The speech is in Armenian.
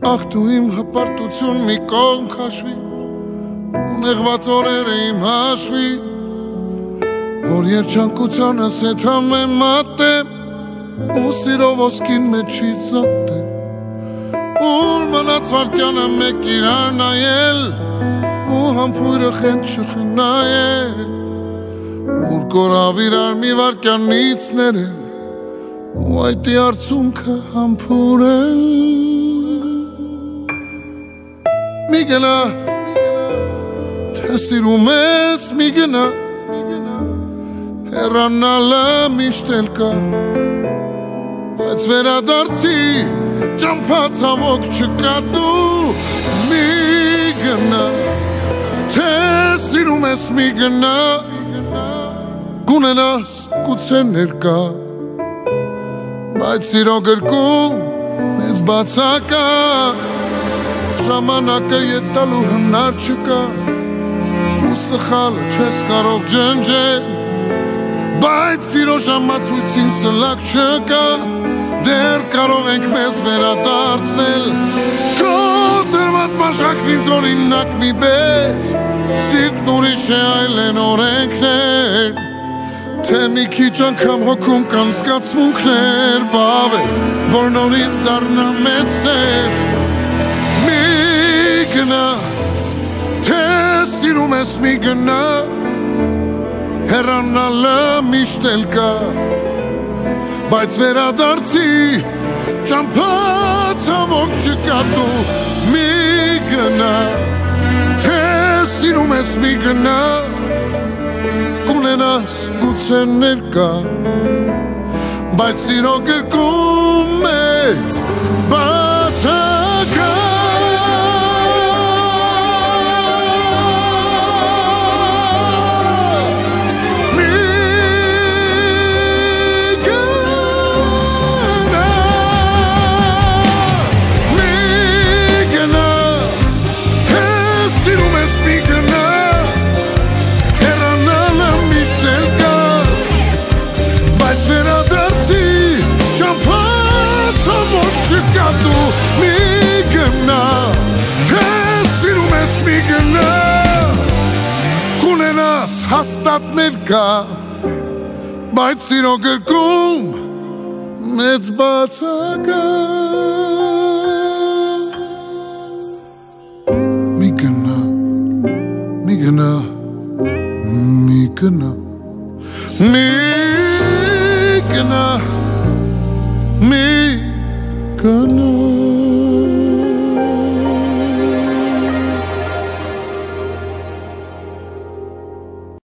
Ախ դու իմ հպարտություն մի կողմ քաշվի ու նեղված օրերը իմ հաշվի որ երջանկությանս հետ համեմ մատեմ ու սիրով ոսկին մեջից ատեմ ուր մնաց վարդյանը մեկ իրար նայել ու համբույրը խենթ չխնայել ուր կորավ իրար մի վարդյանից ներել ու այդի արցունքը համբուրել մի գնա թե սիրում ես մի գնա հեռանալը միշտ էլ կա բայց վերադարձի ճամփա ցավոք չկա դու մի գնա թե սիրում ես մի գնա կունենաս գուցե ներկա բայց սիրո գրկում մեծ բացակա ժամանակը ետալու հնար չկա ու սխալը չես կարող ջնջել բայց սիրո ժամացույցին սլակ չկա դեռ կարող ենք մեզ վերադարձնել քո տրված բաժակնից օրինակ մի բեր սիրտն ուրիշ է այլ են օրենքներ թե մի քիչ անգամ հոգում կան զգացմունքներ բավ է որ նորից դառնա մեծ սեր մի գնա թե սիրում ես մի գնա հեռանալը միշտ էլ կա բայց վերադարձի ճամփա ցավոք չկա դու մի գնա թե սիրում ես մի գնա կունենաս գուցե ներկա բայց սիրո գրկում մեծ բացակա չկա դու մի գնա թե սիրում ես մի գնա կունենաս հաստատ ներկա բայց սիրո գրկում մեծ բացակա մի գնա մի գնա մի գնա մի